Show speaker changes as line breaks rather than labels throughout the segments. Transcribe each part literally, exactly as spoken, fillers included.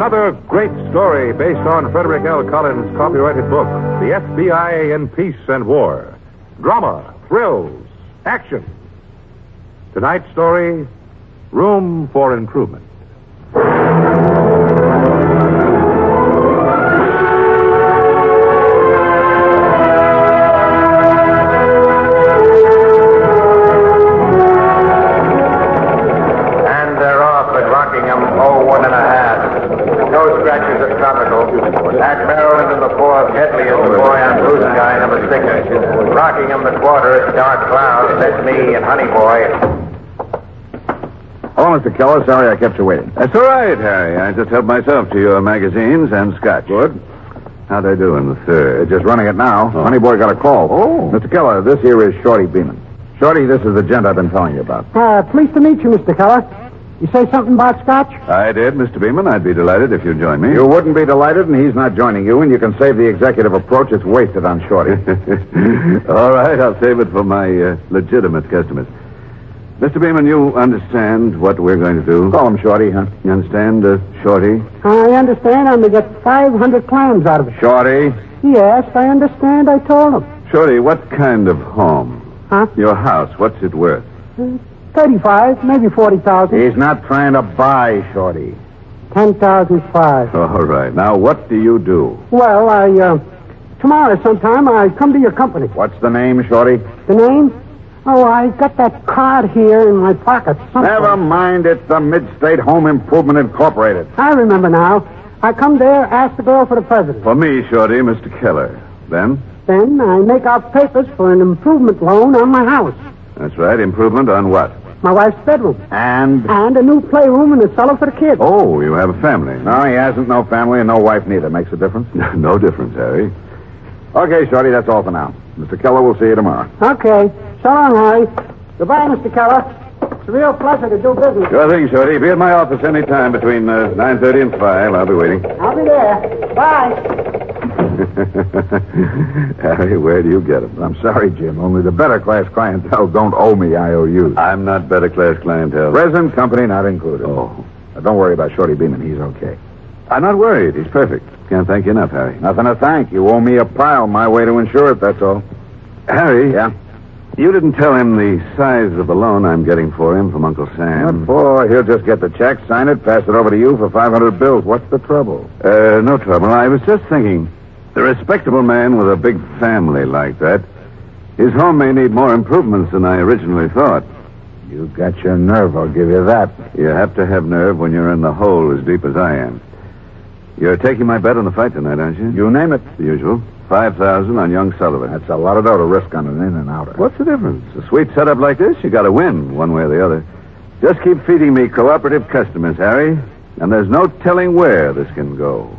Another great story based on Frederick L. Collins' copyrighted book, The F B I in Peace and War. Drama, thrills, action. Tonight's story, Room for Improvement.
Rockingham, the quarter, Dark Cloud, that's me and Honey Boy.
Oh, Mister Keller, sorry I kept you waiting.
That's all right, Harry. I just helped myself to your magazines and scotch.
Good.
How'd I do in the third?
They're just running it now. Oh. Honey Boy got a call.
Oh.
Mister Keller, this here is Shorty Beeman. Shorty, this is the gent I've been telling you about.
Uh, pleased to meet you, Mister Keller. You say something about scotch?
I did, Mister Beeman. I'd be delighted if you'd join me.
You wouldn't be delighted, and he's not joining you, and you can save the executive approach. It's wasted on Shorty.
All right, I'll save it for my uh, legitimate customers. Mister Beeman, you understand what we're going to do?
Call him Shorty, huh?
You understand, uh, Shorty?
I understand I'm to get five hundred clams out of it.
Shorty?
Yes, I understand. I told him.
Shorty, what kind of home?
Huh?
Your house, what's it worth?
Uh, Thirty-five, maybe forty thousand.
He's not trying to buy, Shorty.
Ten thousand five.
All right. Now, what do you do?
Well, I, uh, tomorrow sometime I come to your company.
What's the name, Shorty?
The name? Oh, I got that card here in my pocket. Someplace.
Never mind. It's the Mid-State Home Improvement Incorporated.
I remember now. I come there, ask the girl for the president.
For me, Shorty, Mister Keller. Then?
Then I make out papers for an improvement loan on my house.
That's right. Improvement on what?
My wife's bedroom.
And?
And a new playroom and a cellar for the kids.
Oh, you have a family.
No, he hasn't no family and no wife neither. Makes a difference?
No difference, Harry.
Okay, Shorty, that's all for now. Mister Keller, we'll see you tomorrow.
Okay. So long, Harry. Goodbye, Mister Keller. It's a real pleasure to do business.
Sure thing, Shorty. Be at my office any time between uh, nine thirty and five. I'll be waiting.
I'll be there. Bye.
Harry, where do you get them?
I'm sorry, Jim. Only the better class clientele don't owe me I O Us.
I'm not better class clientele.
Present company not included.
Oh.
Now, don't worry about Shorty Beeman. He's okay.
I'm not worried. He's perfect. Can't thank you enough, Harry.
Nothing to thank. You owe me a pile. My way to insure it, that's all.
Harry?
Yeah?
You didn't tell him the size of the loan I'm getting for him from Uncle Sam.
What for? He'll just get the check, sign it, pass it over to you for five hundred bills. What's the trouble?
Uh, no trouble. I was just thinking, a respectable man with a big family like that, his home may need more improvements than I originally thought.
You got your nerve, I'll give you that.
You have to have nerve when you're in the hole as deep as I am. You're taking my bet on the fight tonight, aren't you?
You name it.
The usual. Five thousand on young Sullivan.
That's a lot of dough to risk on an in and outer.
What's the difference? A sweet setup like this, you got to win one way or the other. Just keep feeding me cooperative customers, Harry, and there's no telling where this can go.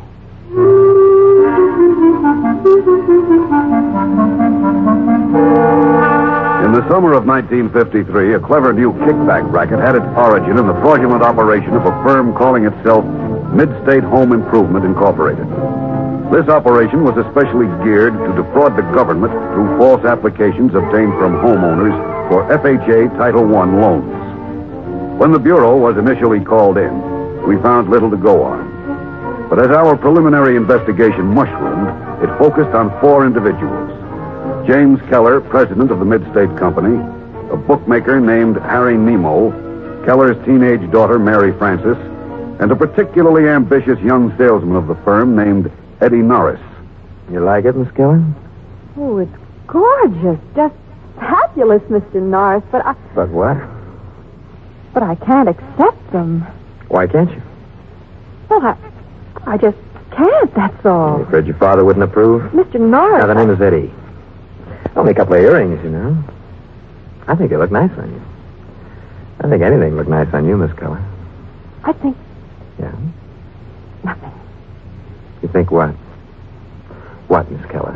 In the summer of nineteen fifty-three, a clever new kickback racket had its origin in the fraudulent operation of a firm calling itself Mid-State Home Improvement Incorporated. This operation was especially geared to defraud the government through false applications obtained from homeowners for F H A Title one loans. When the Bureau was initially called in, we found little to go on. But as our preliminary investigation mushroomed, it focused on four individuals. James Keller, president of the Mid-State Company, a bookmaker named Harry Nemo, Keller's teenage daughter, Mary Frances, and a particularly ambitious young salesman of the firm named Eddie Norris.
You like it, Miss Keller?
Oh, it's gorgeous. Just fabulous, Mister Norris. But I...
But what?
But I can't accept them.
Why can't you?
Well, I... I just can't, that's all.
You afraid your father wouldn't approve?
Mister Norris...
Now, the name is Eddie. Only a couple of earrings, you know. I think they look nice on you. I think anything look nice on you, Miss Keller.
I think...
Yeah?
Nothing.
You think what? What, Miss Keller?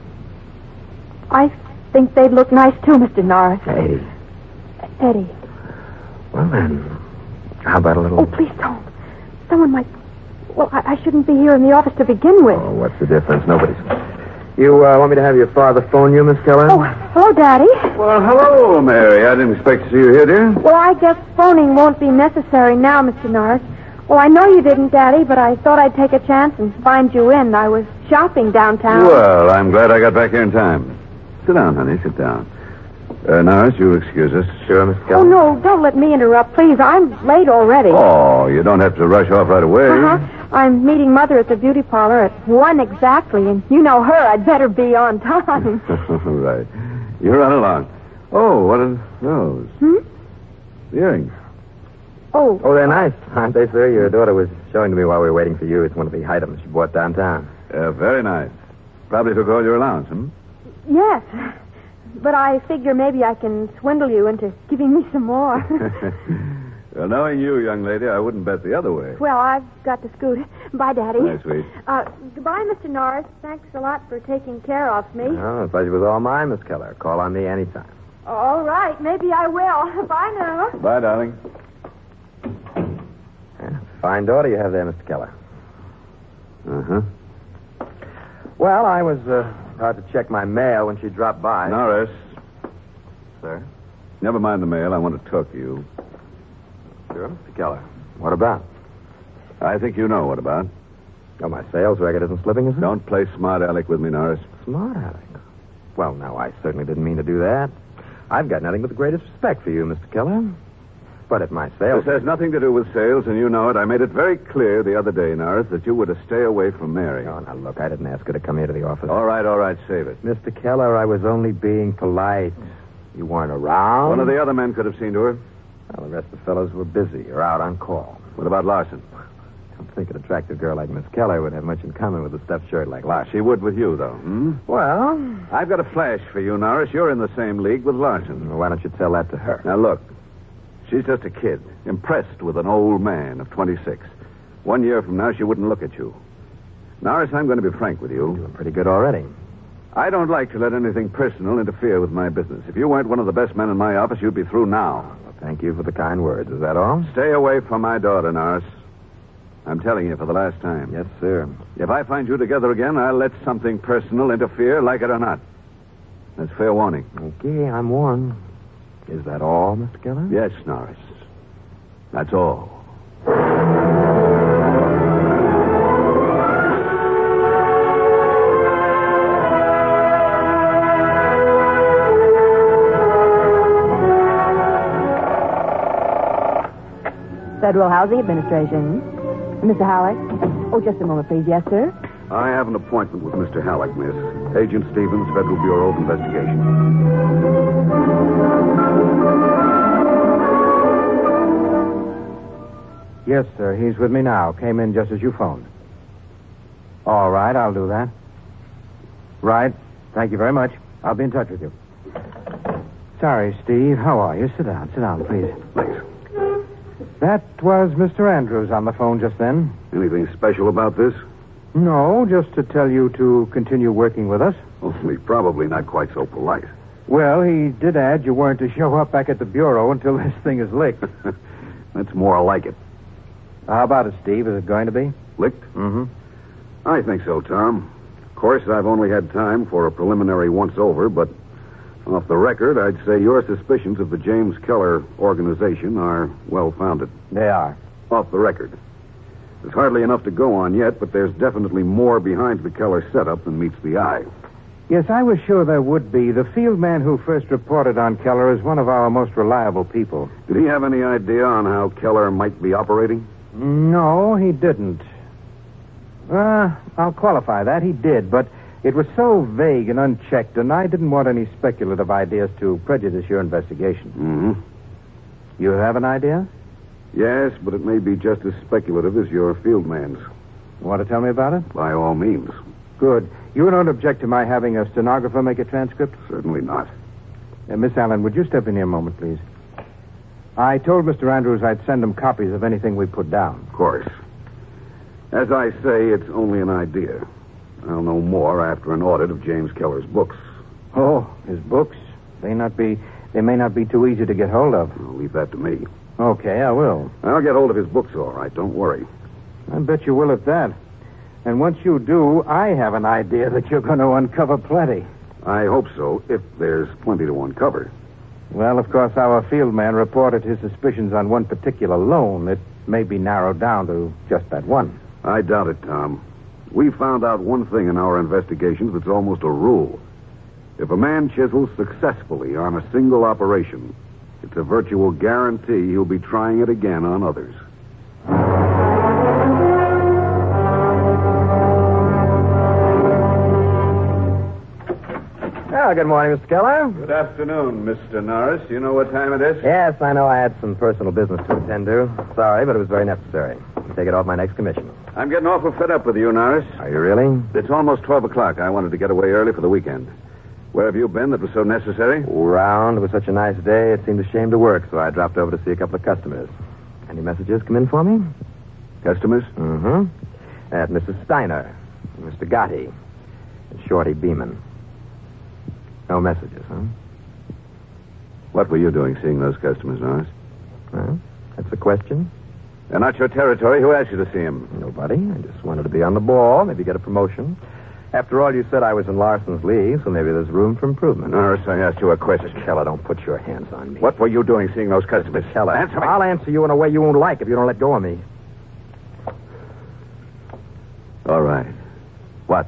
I think they'd look nice, too, Mister Norris.
Eddie.
Eddie.
Well, then, how about a little...
Oh, please don't. Someone might... Well, I, I shouldn't be here in the office to begin with.
Oh, what's the difference? Nobody's... You uh, want me to have your father phone you, Miss Keller?
Oh, hello, Daddy.
Well, hello, Mary. I didn't expect to see you here, dear.
Well, I guess phoning won't be necessary now, Mister Norris. Well, I know you didn't, Daddy, but I thought I'd take a chance and find you in. I was shopping downtown.
Well, I'm glad I got back here in time. Sit down, honey. Sit down. Uh, Norris, you'll excuse us.
Sure, Miss
Oh,
Keller?
no, don't let me interrupt, please. I'm late already.
Oh, you don't have to rush off right away.
Uh-huh. I'm meeting Mother at the beauty parlor at one exactly, and you know her. I'd better be on time.
Right. You run along. Oh, what are those?
Hmm?
The earrings.
Oh,
Oh, they're nice, aren't they, sir? Your daughter was showing to me while we were waiting for you. It's one of the items she bought downtown.
Uh, very nice. Probably took all your allowance, hmm?
yes. But I figure maybe I can swindle you into giving me some more.
Well, knowing you, young lady, I wouldn't bet the other way.
Well, I've got to scoot. Bye, Daddy.
Bye, sweet.
Uh, goodbye, Mister Norris. Thanks a lot for taking care of me.
Oh, the pleasure was all mine, Miss Keller. Call on me anytime.
All right. Maybe I will. Bye now.
Bye, darling.
Yeah, fine daughter you have there, Mister Keller.
Uh-huh.
Well, I was uh, about to check my mail when she dropped by.
Norris,
Sir?
never mind the mail. I want to talk to you.
Sure, Mister Keller. What about?
I think you know what about.
Oh, my sales record isn't slipping, is it?
Don't play smart aleck with me, Norris.
Smart, Alex. Well, no, I certainly didn't mean to do that. I've got nothing but the greatest respect for you, Mister Keller. But at my sales...
This has nothing to do with sales, and you know it. I made it very clear the other day, Norris, that you were to stay away from Mary.
Oh, now, look, I didn't ask her to come here to the office.
All right, all right, save it.
Mister Keller, I was only being polite. You weren't around.
One of the other men could have seen to her.
Well, the rest of the fellows were busy or out on call.
What about Larson?
I don't think an attractive girl like Miss Keller would have much in common with a stuffed shirt like Larson.
She would with you, though. Hmm?
Well,
I've got a flash for you, Norris. You're in the same league with Larson.
why don't you tell that to her?
Now, look. She's just a kid, impressed with an old man of twenty-six. One year from now, she wouldn't look at you. Norris, I'm going to be frank with you.
Doing pretty good already.
I don't like to let anything personal interfere with my business. If you weren't one of the best men in my office, you'd be through now.
Well, thank you for the kind words. Is that all?
Stay away from my daughter, Norris. I'm telling you for the last time.
Yes, sir.
If I find you together again, I'll let something personal interfere, like it or not. That's fair warning.
Okay, I'm warned. Is that all, Mister Keller?
Yes, Norris. That's all.
Federal Housing Administration. Mister Halleck? Oh, just a moment, please. Yes, sir?
I have an appointment with Mister Halleck, miss. Agent Stevens, Federal Bureau of Investigation.
Yes, sir. He's with me now. Came in just as you phoned. All right, I'll do that. Right. Thank you very much. I'll be in touch with you. Sorry, Steve. How are you? Sit down. Sit down, please.
Thanks.
That was Mister Andrews on the phone just then.
Anything special about this?
No, just to tell you to continue working with us.
Only probably not quite so polite.
Well, he did add you weren't to show up back at the Bureau until this thing is licked.
That's more like it.
How about it, Steve? Is it going to be?
Licked?
Mm-hmm.
I think so, Tom. Of course, I've only had time for a preliminary once-over, but off the record, I'd say your suspicions of the James Keller organization are well-founded.
They are.
Off the record. There's hardly enough to go on yet, but there's definitely more behind the Keller setup than meets the eye.
Yes, I was sure there would be. The field man who first reported on Keller is one of our most reliable people.
Did he have any idea on how Keller might be operating?
No, he didn't. Uh, I'll qualify that. He did, but it was so vague and unchecked, and I didn't want any speculative ideas to prejudice your investigation.
Mm-hmm.
You have an idea?
Yes, but it may be just as speculative as your field man's.
Want to tell me about it?
By all means.
Good. You don't object to my having a stenographer make a transcript?
Certainly not.
Uh, Miss Allen, would you step in here a moment, please? I told Mister Andrews I'd send him copies of anything we put down.
Of course. As I say, it's only an idea. I'll know more after an audit of James Keller's books.
Oh, his books? They not be. They may not be too easy to get hold of.
I'll leave that to me.
Okay, I will.
I'll get hold of his books, all right. Don't worry.
I bet you will at that. And once you do, I have an idea that you're going to uncover plenty.
I hope so, if there's plenty to uncover.
Well, of course, our field man reported his suspicions on one particular loan. It may be narrowed down to just that one.
I doubt it, Tom. We found out one thing in our investigations that's almost a rule. If a man chisels successfully on a single operation, it's a virtual guarantee he'll be trying it again on others.
Oh, good morning, Mister Keller.
Good afternoon, Mister Norris. You know what time it is?
Yes, I know I had some personal business to attend to. Sorry, but it was very necessary. I'll take it off my next commission.
I'm getting awful fed up with you, Norris.
Are you really?
It's almost twelve o'clock. I wanted to get away early for the weekend. Where have you been that was so necessary?
Round. It was such a nice day, it seemed a shame to work, so I dropped over to see a couple of customers. Any messages come in for me?
Customers?
Mm-hmm. At Missus Steiner, Mister Gotti, and Shorty Beeman. No messages, huh?
What were you doing seeing those customers, Norris?
Well, that's the question.
They're not your territory. Who asked you to see him?
Nobody. I just wanted to be on the ball, maybe get a promotion. After all, you said I was in Larson's league, so maybe there's room for improvement.
Norris, I asked you a question.
Keller, don't put your hands on me.
What were you doing seeing those customers?
Keller,
Answer me.
I'll answer you in a way you won't like if you don't let go of me.
All right.
What?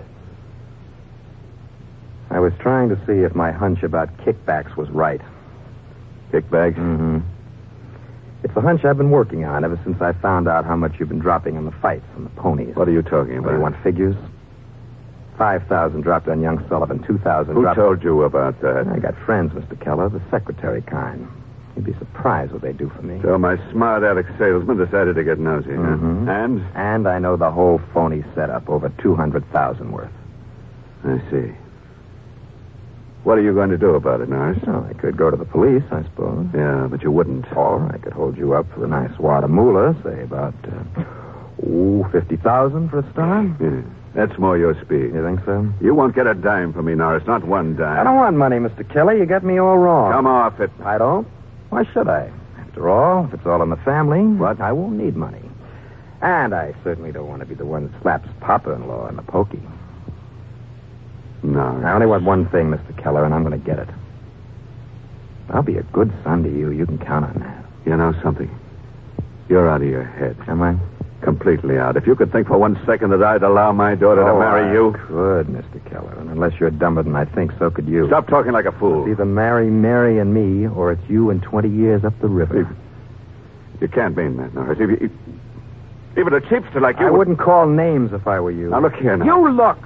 I was trying to see if my hunch about kickbacks was right.
Kickbacks?
Mm-hmm. It's a hunch I've been working on ever since I found out how much you've been dropping on the fights and the ponies.
What are you talking about?
Do you want figures? Five thousand dropped on young Sullivan. Two thousand
Who
dropped...
told you about that?
I got friends, Mister Keller, the secretary kind. You'd be surprised what they do for me.
So my smart aleck salesman decided to get nosy,
Mhm.
huh? And?
And I know the whole phony setup, over two hundred thousand worth.
I see. What are you going to do about it, Norris?
Well, I could go to the police, I suppose.
Yeah, but you wouldn't.
Or I could hold you up for a nice wad of moolah, say about, uh, ooh, fifty thousand for a start.
Yeah. That's more your speed.
You think so?
You won't get a dime from me, Norris. Not one dime.
I don't want money, Mister Kelly. You got me all wrong.
Come off it.
I don't. Why should I? After all, if it's all in the family,
What?
I won't need money. And I certainly don't want to be the one that slaps Papa-in-law in the pokey.
No.
I only want one thing, Mister Keller, and I'm going to get it. I'll be a good son to you. You can count on that.
You know something? You're out of your head.
Am I?
Completely out. If you could think for one second that I'd allow my daughter to
Oh,
marry
I
you.
could, Mister Keller. And unless you're dumber than I think, so could you.
Stop talking like a fool.
It's either marry Mary and me, or it's you and twenty years up the river.
You, you can't mean that, Norris. If you, even a cheapster like you
I
would...
wouldn't call names if I were you.
Now, look here now.
You look!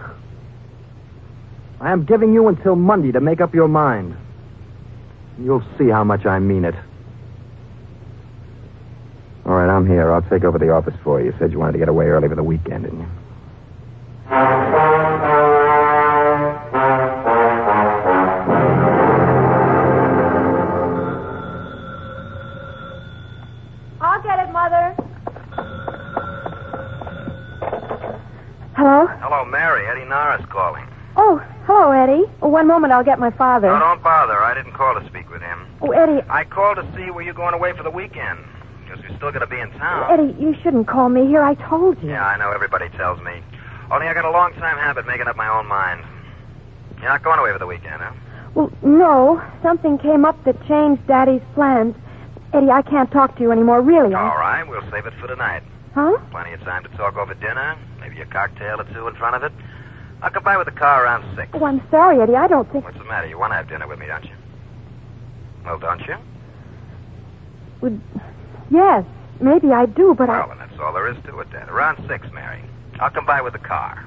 I am giving you until Monday to make up your mind. You'll see how much I mean it. All right, I'm here. I'll take over the office for you. You said you wanted to get away early for the weekend, didn't you?
I'll get it, Mother. Hello?
Hello, Mary. Eddie Norris calling.
Oh, hello, Eddie. Oh, one moment, I'll get my father.
No, don't bother. I didn't call to speak with him.
Oh, Eddie,
I called to see were you going away for the weekend. Because you're still going to be in town.
Eddie, you shouldn't call me here. I told you.
Yeah, I know. Everybody tells me. Only I got a long-time habit making up my own mind. You're not going away for the weekend, huh?
Well, no. Something came up that changed Daddy's plans. Eddie, I can't talk to you anymore, really. I...
All right. We'll save it for tonight.
Huh?
Plenty of time to talk over dinner. Maybe a cocktail or two in front of it. I'll come by with the car around six.
Oh, I'm sorry, Eddie. I don't think...
What's the matter? You want to have dinner with me, don't you? Well, don't you?
Well, yes, maybe I do, but
Well,
I...
then that's all there is to it, then. Around six, Mary. I'll come by with the car.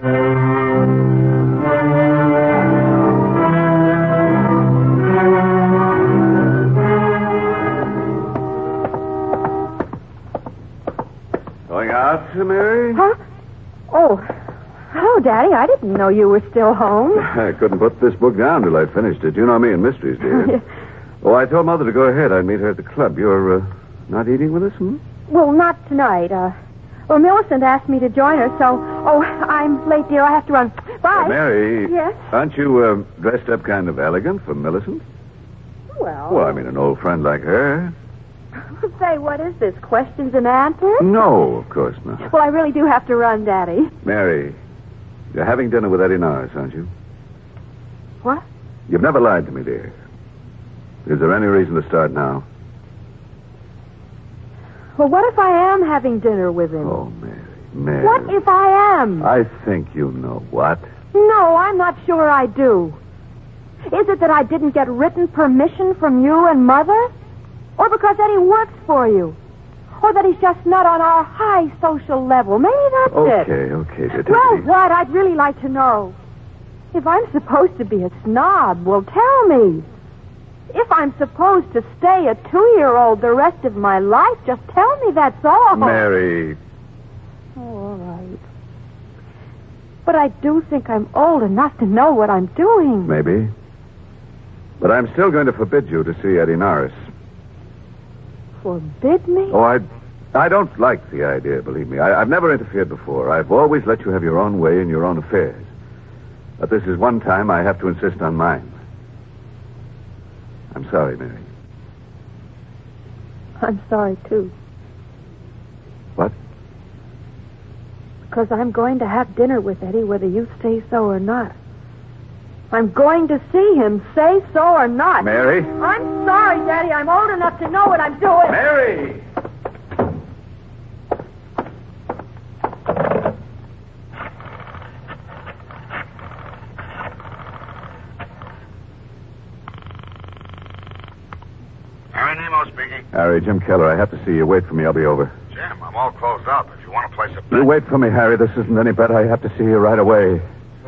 Going out, Mary?
Huh? Oh, hello, Daddy. I didn't know you were still home.
I couldn't put this book down till I finished it. You know me and mysteries, dear. Oh, I told Mother to go ahead. I'd meet her at the club. You're uh, not eating with us, hmm?
Well, not tonight. Uh, well, Millicent asked me to join her, so... Oh, I'm late, dear. I have to run. Bye.
Uh, Mary.
Yes?
Aren't you uh, dressed up kind of elegant for Millicent?
Well...
Well, I mean, an old friend like her.
Say, what is this? Questions and answers?
No, of course not.
Well, I really do have to run, Daddy.
Mary, you're having dinner with Eddie Norris, aren't you?
What?
You've never lied to me, dear. Is there any reason to start now?
Well, what if I am having dinner with him?
Oh, Mary, Mary.
What if I am?
I think you know what.
No, I'm not sure I do. Is it that I didn't get written permission from you and Mother? Or because Eddie works for you? Or that he's just not on our high social level? Maybe that's
Okay,
it.
okay, detective.
Well, what? I'd really like to know. If I'm supposed to be a snob, well, tell me. If I'm supposed to stay a two-year-old the rest of my life, just tell me that's all.
Mary.
Oh, all right. But I do think I'm old enough to know what I'm doing.
Maybe. But I'm still going to forbid you to see Eddie Norris.
Forbid me?
Oh, I, I don't like the idea, believe me. I, I've never interfered before. I've always let you have your own way in your own affairs. But this is one time I have to insist on mine. I'm sorry, Mary.
I'm sorry, too.
What?
Because I'm going to have dinner with Eddie whether you say so or not. I'm going to see him, say so or not.
Mary?
I'm sorry, Daddy. I'm old enough to know what I'm doing.
Mary!
Harry Nemo speaking.
Harry, Jim Keller, I have to see you. Wait for me. I'll be over.
Jim, I'm all closed up. If you want to place a bet.
You wait for me, Harry. This isn't any bet. I have to see you right away.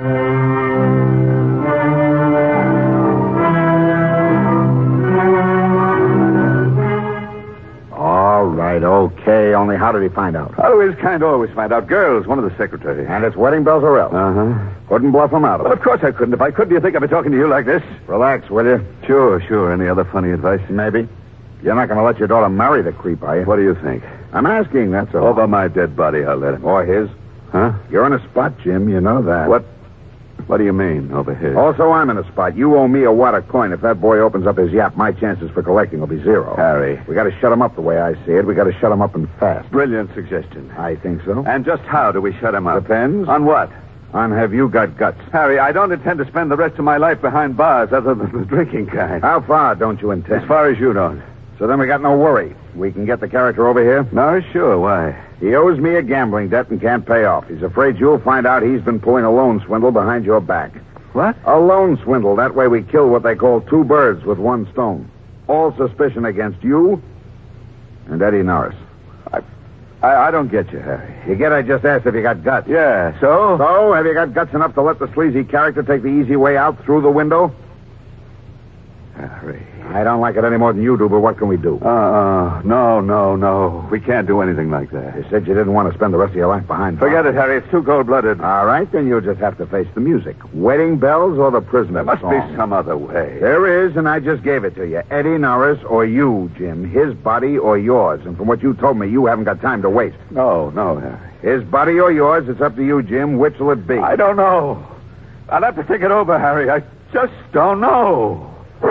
All right, okay. Only how did he find out?
How do his kind always find out? Girls, one of the secretaries.
And it's wedding bells or else.
Uh-huh.
Couldn't bluff him out of
Well,
it.
of course I couldn't. If I could, do you think I'd be talking to you like this?
Relax, will you?
Sure, sure. Any other funny advice?
Maybe. You're not going to let your daughter marry the creep, are you?
What do you think?
I'm asking, that's all.
Over my dead body, I'll let him.
Or his.
Huh?
You're in a spot, Jim. You know that.
What? What do you mean, over here?
Also, I'm in a spot. You owe me a wad of coin. If that boy opens up his yap, my chances for collecting will be zero.
Harry.
We got to shut him up the way I see it. We got to shut him up and fast.
Brilliant suggestion.
I think so.
And just how do we shut him up?
Depends.
On what?
On have you got guts?
Harry, I don't intend to spend the rest of my life behind bars other than the drinking kind.
How far don't you intend?
As far as you don't.
So then we got no worry. We can get the character over here.
No, sure. Why?
He owes me a gambling debt and can't pay off. He's afraid you'll find out he's been pulling a loan swindle behind your back.
What?
A loan swindle. That way we kill what they call two birds with one stone. All suspicion against you and Eddie Norris.
I, I, I don't get you, Harry.
You get I just asked if you got guts.
Yeah, so?
So, have you got guts enough to let the sleazy character take the easy way out through the window?
Harry.
I don't like it any more than you do, but what can we do?
Uh-uh. No, no, no. We can't do anything like that.
You said you didn't want to spend the rest of your life behind bars.
Forget it, Harry. It's too cold-blooded.
All right, then you'll just have to face the music. Wedding bells or the prisoner
There must
song?
be some other way.
There is, and I just gave it to you. Eddie Norris or you, Jim. His body or yours. And from what you told me, you haven't got time to waste.
No, no, Harry.
His body or yours, it's up to you, Jim. Which will it be?
I don't know. I'll have to think it over, Harry. I just don't know.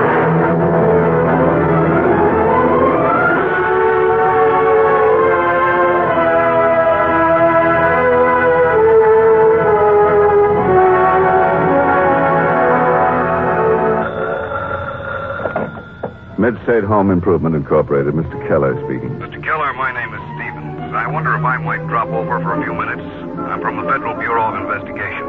Mid-State Home Improvement Incorporated. Mister Keller speaking.
Mister Keller, my name is Stevens. I wonder if I might drop over for a few minutes. I'm from the Federal Bureau of Investigation.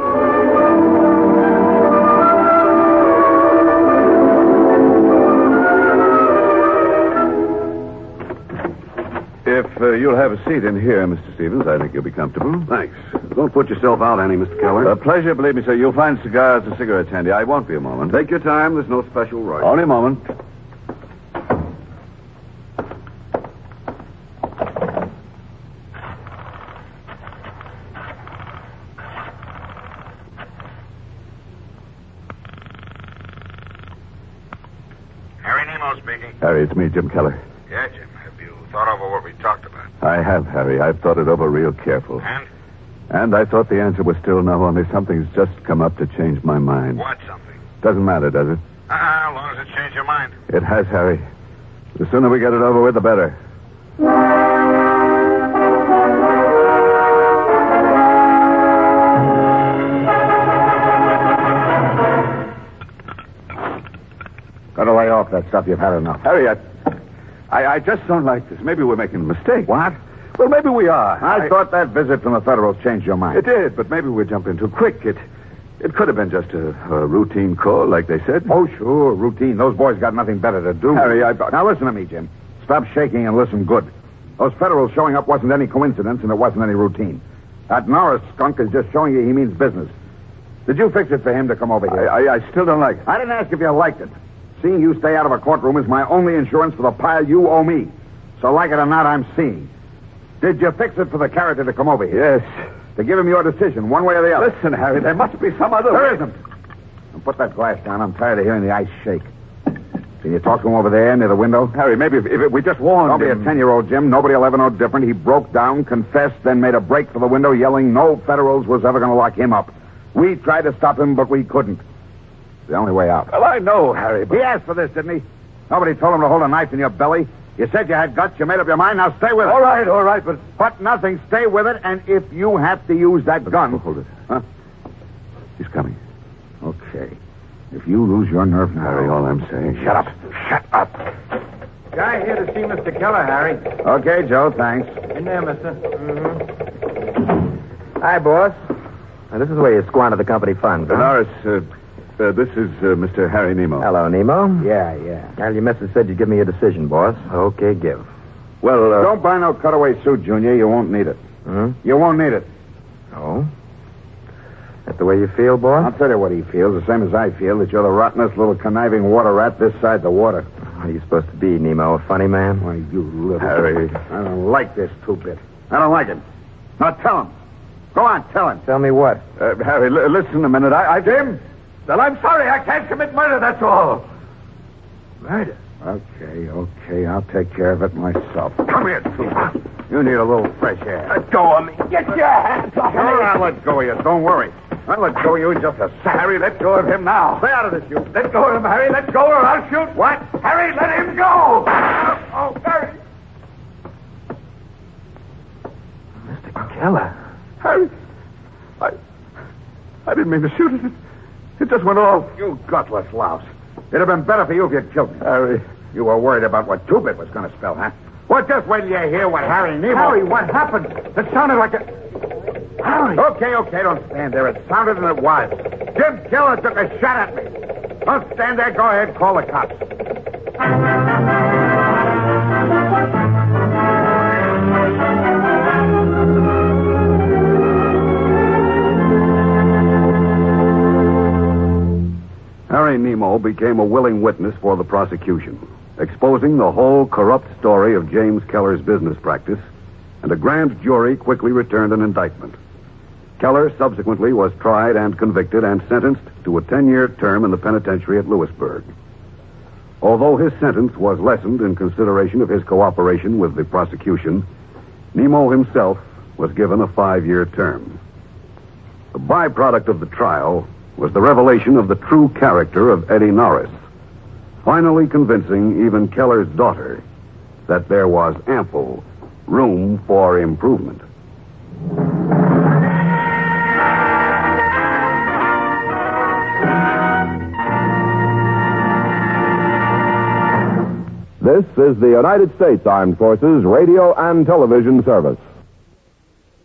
If uh, you'll have a seat in here, Mister Stevens, I think you'll be comfortable.
Thanks. Don't put yourself out any, Mister Keller.
A pleasure, believe me, sir. You'll find cigars and cigarettes handy. I won't be a moment.
Take your time. There's no special rush.
Only a moment.
Harry Nemo speaking.
Harry, it's me, Jim Keller.
Yeah, Jim. Have you thought over what we talked about?
I have, Harry. I've thought it over real careful.
And?
And I thought the answer was still no, only something's just come up to change my mind.
What something?
Doesn't matter, does it?
Uh-uh, as long as it changed your mind.
It has, Harry. The sooner we get it over with, the better.
Got to lay off that stuff. You've had enough.
Harry, I, I, I just don't like this. Maybe we're making a mistake.
What?
Well, maybe we are.
I, thought that visit from the Federals changed your mind.
It did, but maybe we're jumping too quick. It it could have been just a, a routine call, like they said.
Oh, sure, routine. Those boys got nothing better to do.
Harry, I...
Now, listen to me, Jim. Stop shaking and listen good. Those Federals showing up wasn't any coincidence, and it wasn't any routine. That Norris skunk is just showing you he means business. Did you fix it for him to come over here?
I, I, I still don't like it.
I didn't ask if you liked it. Seeing you stay out of a courtroom is my only insurance for the pile you owe me. So, like it or not, I'm seeing. Did you fix it for the character to come over here?
Yes.
To give him your decision, one way or the other?
Listen, Harry, there must be some other
There
way.
isn't. Now put that glass down. I'm tired of hearing the ice shake. Can you talk to him over there near the window?
Harry, maybe if, if we just warned
Don't be
him.
a ten-year-old, Jim. Nobody will ever know different. He broke down, confessed, then made a break for the window, yelling no Federals was ever going to lock him up. We tried to stop him, but we couldn't. It's the only way out.
Well, I know, Harry, but...
He asked for this, didn't he? Nobody told him to hold a knife in your belly. You said you had guts. You made up your mind. Now stay with it.
All right, all right, but...
But nothing. Stay with it, and if you have to use that gun...
Oh, hold it.
Huh?
He's coming.
Okay. If you lose your nerve now...
Harry, all I'm saying...
Shut up. Shut up.
Guy here to see Mister Keller, Harry.
Okay, Joe, thanks.
In there, mister. Mm-hmm.
Hi, boss. Now, this is where you squander the company funds, huh?
Norris, uh, uh, this is uh, Mister Harry Nemo.
Hello, Nemo.
Yeah, yeah.
Well, your missus said you'd give me a decision, boss. Okay, give.
Well, uh...
Don't buy no cutaway suit, Junior. You won't need it.
Hmm?
You won't need it.
Oh? That the way you feel, boss?
I'll tell you what he feels, the same as I feel, that you're the rottenest little conniving water rat this side the water.
What are you supposed to be, Nemo? A funny man?
Why, you little...
Harry.
I don't like this two-bit. I don't like it. Now tell him. Go on, tell him.
Tell me what?
Uh, Harry, l- listen a minute. I, I... Jim? Well, I'm sorry. I can't commit murder, that's all. Murder?
Okay, okay. I'll take care of it myself.
Come here, two-bit.
You need a little fresh air.
Let go of me. Get your hands off
All
me.
right, I'll let go of you. Don't worry. I'll let go of you in just a second.
Harry, let go of him now.
Stay out of this, you.
Let go of him, Harry. Let go or I'll shoot.
What?
Harry, let him go. Oh, Harry.
Mister Keller.
Harry. I... I didn't mean to shoot it. It just went off.
You gutless louse. It'd have been better for you if you'd killed me.
Harry.
You were worried about what two-bit was going to spell, huh? Well, just wait till you hear what Harry Nemo...
Harry, what happened? It sounded like a... Harry!
Okay, okay, don't stand there. It sounded and it was. Jim Keller took a shot at me. Don't stand there. Go ahead, call the cops.
Harry Nemo became a willing witness for the prosecution, exposing the whole corrupt story of James Keller's business practice, and a grand jury quickly returned an indictment. Keller subsequently was tried and convicted and sentenced to a ten-year term in the penitentiary at Lewisburg. Although his sentence was lessened in consideration of his cooperation with the prosecution, Nemo himself was given a five-year term. The byproduct of the trial was the revelation of the true character of Eddie Norris, finally convincing even Keller's daughter that there was ample room for improvement.
This is the United States Armed Forces Radio and Television Service.